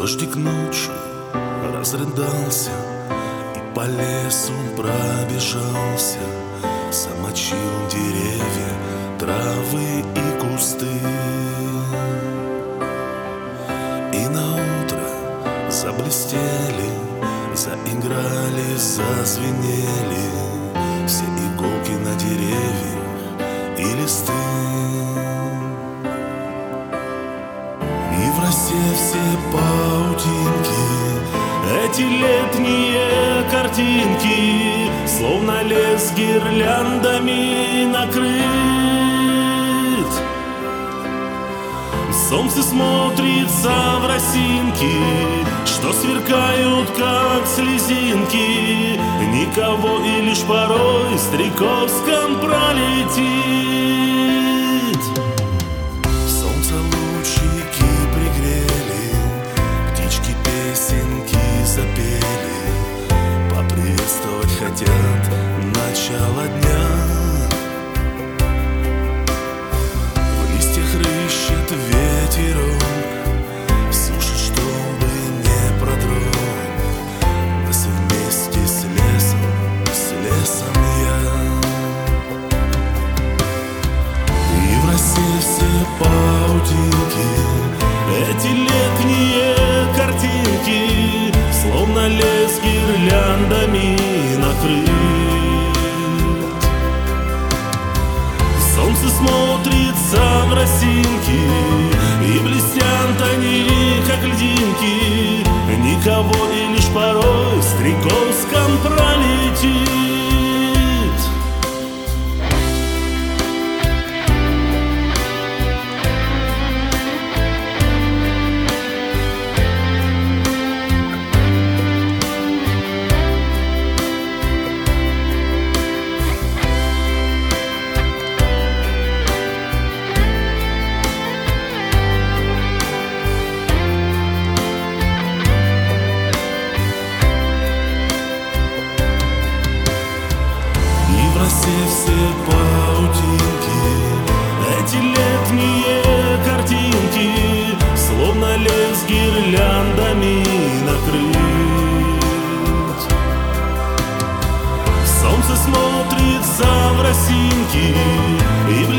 Дождик ночью разрыдался и по лесу пробежался, замочил деревья, травы и кусты. И наутро заблестели, заиграли, зазвенели все иголки на деревьях и листы. И в росе все паутинки, эти летние картинки, словно лес гирляндами накрыт. Солнце смотрится в росинки, что сверкают, как слезинки. Никого и лишь порой стрекозком пролетит. Солнце лучики пригрели, птички песенки запели, поприветствовать хотят начало дня. В листьях рыщет ветерок, сушит, чтобы не продрог. Да все вместе с лесом я. И в росе все паутинки, эти летние картинки, словно лес гирляндами накрыт. Солнце смотрится в росинки, и блестят они, как льдинки. Никого и лишь порой стрекозком пролетит. Все паутинки, эти летние картинки, словно лес гирляндами накрыт. Солнце смотрится в росинки, и